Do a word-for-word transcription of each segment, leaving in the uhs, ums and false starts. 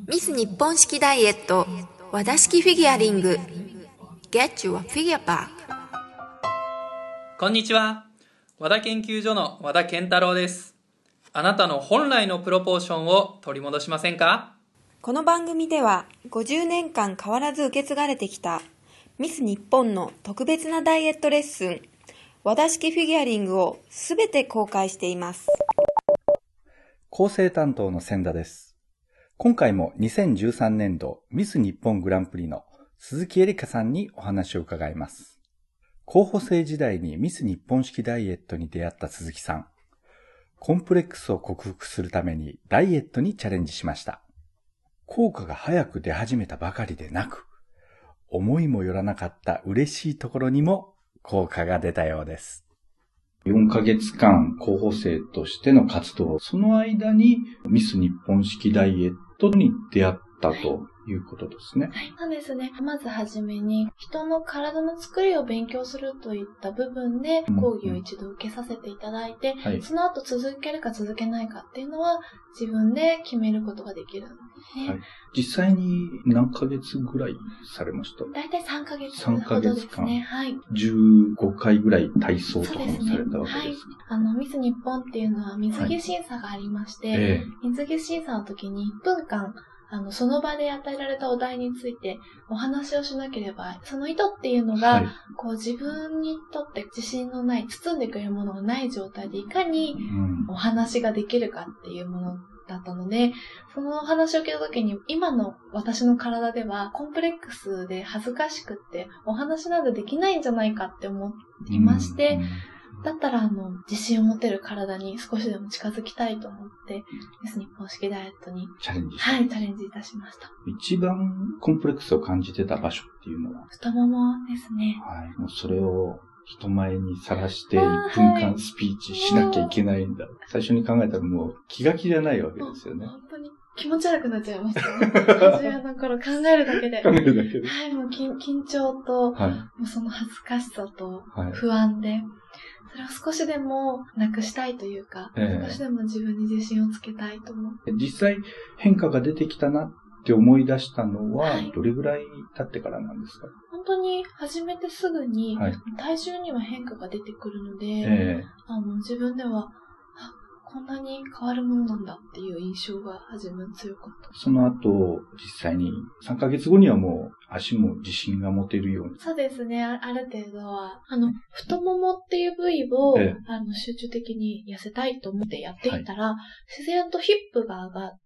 ミス日本式ダイエット和田式フィギュアリング Get your figure back。 こんにちは。和田研究所の和田健太郎です。あなたの本来のプロポーションを取り戻しませんか？ この番組ではごじゅうねんかん変わらず受け継がれてきたミス日本の特別なダイエットレッスン和田式フィギュアリングをすべて公開しています。 構成担当の千田です。今回もにせんじゅうさんねんどミス日本グランプリの鈴木恵梨香さんにお話を伺います。候補生時代にミス日本式ダイエットに出会った鈴木さん。コンプレックスを克服するためにダイエットにチャレンジしました。効果が早く出始めたばかりでなく、思いもよらなかった嬉しいところにも効果が出たようです。よんかげつかん候補生としての活動、その間にミス日本式ダイエットに出会ったということですね。 はい、そうですね。まずはじめに人の体の作りを勉強するといった部分で講義を一度受けさせていただいて、うんうんはい、その後続けるか続けないかっていうのは自分で決めることができるんですね。はい、 実際に何ヶ月ぐらいされました？ だいたいさんかげつほどですね。はい。 じゅうごかいぐらい体操とかもされたわけですか？ そうですね。はい。あの、ミス日本っていうのは水着審査がありまして、はいえー、水着審査の時にいっぷんかんあの、その場で与えられたお題についてお話をしなければ、その意図っていうのが、はい、こう自分にとって自信のない、包んでくれるものがない状態でいかにお話ができるかっていうものだったので、そのお話を聞いたときに、今の私の体ではコンプレックスで恥ずかしくってお話などできないんじゃないかって思いまして、だったら、あの、自信を持てる体に少しでも近づきたいと思って、ミス日本式ダイエットにチャレンジした。 はい、チャレンジいたしました。 一番コンプレックスを感じてた場所っていうのは太ももですね。 はい。もうそれを人前にさらしていっぷんかんスピーチしなきゃいけないんだ。はい、最初に考えたらもう気が気じゃないわけですよね。 本当に気持ち悪くなっちゃいましたね。初めの頃考えるだけで。 考えるだけで。 はい、もう緊張と、はい、もうその恥ずかしさと不安で、はい、それを少しでもなくしたいというか、えー、少しでも自分に自信をつけたいと思って。 実際変化が出てきたなって思い出したのは、どれぐらい経ってからなんですか？はい、 本当に始めてすぐに、はい、体重には変化が出てくるので、えー、あの自分では、こんなに変わるものなんだっていう印象が初め強かった。 その後、実際にさんかげつごにはもう足も自信が持てるように。 そうですね。ある程度は。あの、太ももっていう部位を、ええ、あの集中的に痩せたいと思ってやっていたら、はい、自然とヒップが上がって、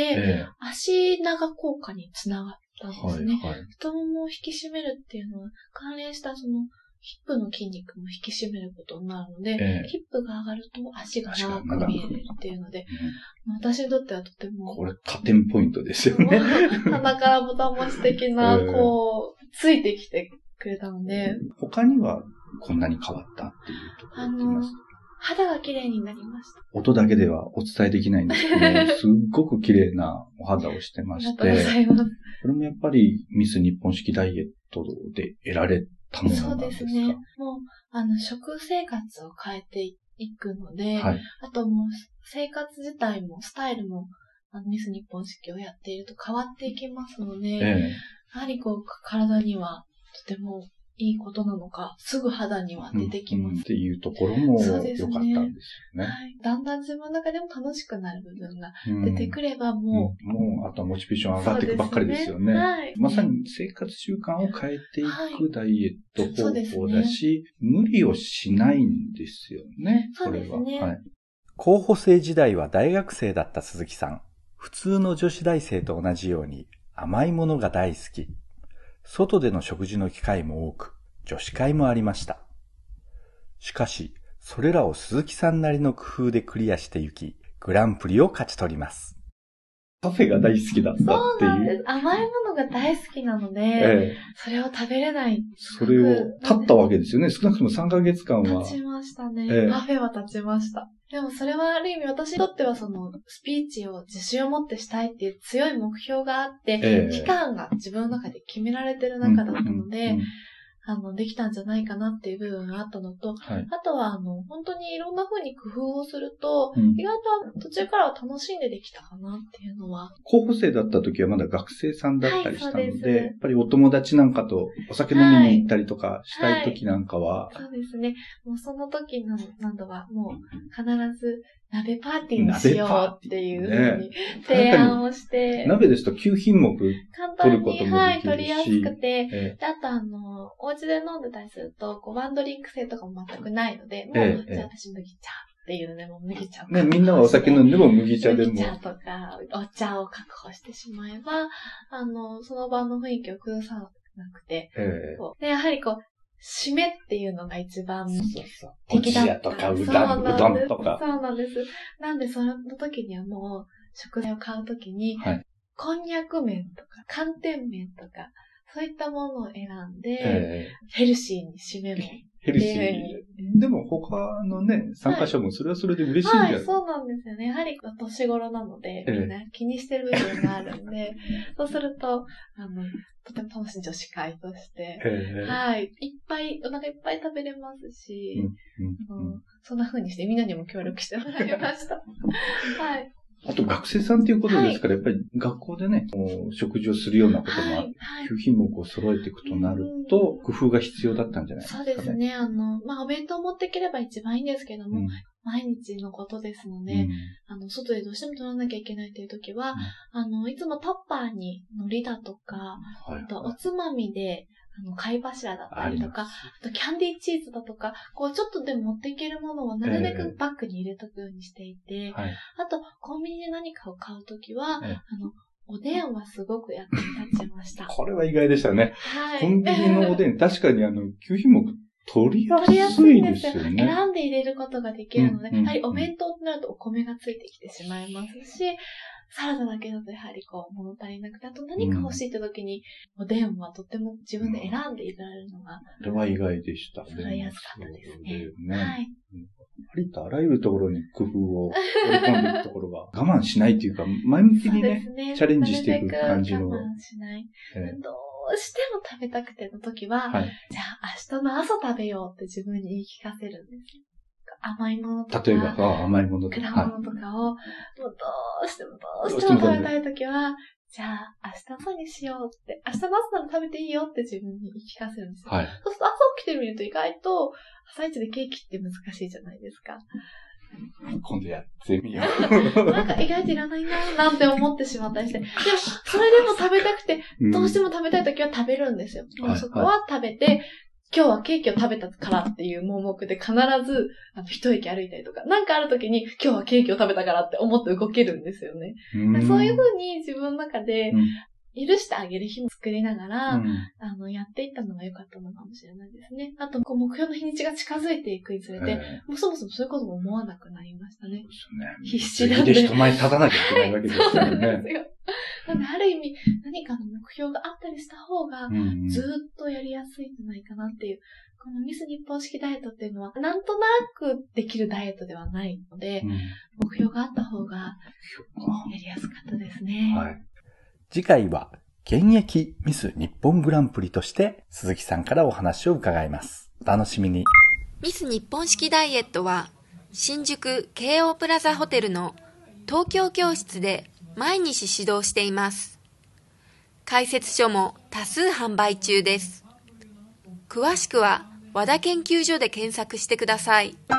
ええ、足長効果につながったんですね。はいはい、太ももを引き締めるっていうのは関連したその、ヒップの筋肉も引き締めることになるので、ええ、ヒップが上がると足が長く見えるっていうので、うん、私にとってはとても。 これ加点ポイントですよね。 鼻からボタン持ち的な、え、こう、ついてきてくれたので。 他にはこんなに変わったっていうところって言います？ 肌が綺麗になりました。 音だけではお伝えできないんですけど、すっごく綺麗なお肌をしてまして。 ありがとうございます。 これもやっぱりミス日本式ダイエットで得られたものなんですか？ そうですね。もう、あの、食生活を変えていくので、はい、あともう、生活自体も、スタイルも、あの、ミス日本式をやっていると変わっていきますので、ええ、やはりこう、体にはとてもいいことなのか、すぐ肌には出てきます。うんうん、 っていうところも良かったんですよね。はい。 だんだん自分の中でも楽しくなる部分が出てくればもう、 うんうん、もうあとはモチベーション上がっていくばっかりですよね。はい、まさに生活習慣を変えていくダイエット方法だし、はいね、無理をしないんですよね。 そうですね。はい、 候補生時代は大学生だった鈴木さん。普通の女子大生と同じように甘いものが大好き。外での食事の機会も多く、女子会もありました。しかし、それらを鈴木さんなりの工夫でクリアしていき、グランプリを勝ち取ります。カフェが大好きだったっていう。 そうなんです。甘いものが大好きなので、ええ、それを食べれない。 それを立ったわけですよね。少なくともさんかげつかんは。 立ちましたね。ええ、パフェは立ちました。でもそれはある意味私にとってはそのスピーチを自信を持ってしたいっていう強い目標があって、ええ、期間が自分の中で決められてる中だったので、うんうんうん、 あの、できたんじゃないかなっていう部分があったのと、 はい、 あとは、あの、本当にいろんな風に工夫をすると、 うん、 意外と途中からは楽しんでできたかなっていうのは。 候補生だった時はまだ学生さんだったりしたので、 はい、そうです。 やっぱりお友達なんかとお酒飲みに行ったりとかしたい時なんかは、 はいはい、そうですね。もうその時のなどは、もう必ず鍋パーティーにしようっていう風に提案をして。 鍋ですときゅうひんもく取ることもできるし。 はい、取りやすくて、 ええ、 であとあの、お家で飲んでたりすると、こうワンドリンク制とかも全くないので、もう、ええ、じゃあ私麦茶っていうので、もう麦茶をね、みんなはお酒飲んでも麦茶でも。 麦茶とか、お茶を確保してしまえば、あの、その場の雰囲気を崩さなくて、ええ、で、やはりこう、締めっていうのが一番適だった。おじやとか、うどん、うどんとか。 そうなんです。なんで、その時にはもう、食材を買う時に、はい、こんにゃく麺とか、寒天麺とか、そういったものを選んで、えー、ヘルシーに締めも。 ヘルシー。でも他のね、参加者もそれはそれで嬉しいんじゃない、 はい、そうなんですよね。やはり年頃なので、みんな気にしてる部分があるんで、そうすると、あの、とても楽しい女子会として、はい、いっぱい、お腹いっぱい食べれますし、うんうんうん、そんな風にしてみんなにも協力してもらいました。はい。 あと学生さんということですから、はい、やっぱり学校でね、食事をするようなことも、はい、きゅうひんもくを揃えていくとなると、工夫が必要だったんじゃないですかね。 そうですね。あの、まあ、お弁当を持っていければ一番いいんですけども、うん、毎日のことですので、うん、あの、外でどうしても取らなきゃいけないという時は、うん、あの、いつもタッパーに海苔だとか、はい、あとおつまみで、あの、貝柱だったりとか、あ, あとキャンディーチーズだとか、こうちょっとでも持っていけるものをなるべくバッグに入れとくようにしていて、えーはい、あとコンビニで何かを買うときは、えー、あの、おでんはすごく役に立ちました。 これは意外でしたね。 はい。 コンビニのおでん、確かにあの、きゅうひんもく取りやすいですよね。 選んで入れることができるので、うんうんうん、やはりお弁当となるとお米がついてきてしまいますし、サラダだけだとやはりこう物足りなくて、あと何か欲しいって時に、うん、おでんはとても自分で選んで入れられるのが、 これは意外でした。 使いやすかったですね。ね、はい。 ありとあらゆるところに工夫を織り込んでいくところが我慢しないというか、前向きにね、ねチャレンジしていく感じの。 我慢しない。えー、どうしても食べたくての時は、はい、じゃあ明日の朝食べようって自分に言い聞かせるんですよ。甘いものとか、 例えば甘いものとか、 果物とかを、もうどうしてもどうしても食べたいときは、じゃあ明日朝にしようって、明日の朝なら食べていいよって自分に言い聞かせるんですよ。はい、そうすると朝起きてみると意外と、朝一でケーキって難しいじゃないですか。 今度やってみよう。なんか意外といらないななんて思ってしまったりして。でも、それでも食べたくて、どうしても食べたいときは食べるんですよ。うん、そこは食べて、はいはい、今日はケーキを食べたからっていう盲目で必ず、あの、一駅歩いたりとか、なんかある時に今日はケーキを食べたからって思って動けるんですよね。うそういう風に自分の中で、許してあげる日も作りながら、うん、あの、やっていったのが良かったのかもしれないですね。あと、こう、目標の日にちが近づいていくにつれて、もうそもそもそういうことも思わなくなりましたね。 そうですね。 必死なんで。 で人前立たなきゃいけないわけですからね。そうなんですよ。 なんで、ある意味、何かの目標があったりした方が、ずーっとやりやすいんじゃないかなっていう。このミス日本式ダイエットっていうのは、なんとなくできるダイエットではないので、うん、目標があった方が、やりやすかったですね。はい。 次回は、現役ミス日本グランプリとして、鈴木さんからお話を伺います。お楽しみに。 ミス日本式ダイエットは、新宿京王プラザホテルの東京教室で毎日指導しています。解説書も多数販売中です。詳しくは和田研究所で検索してください。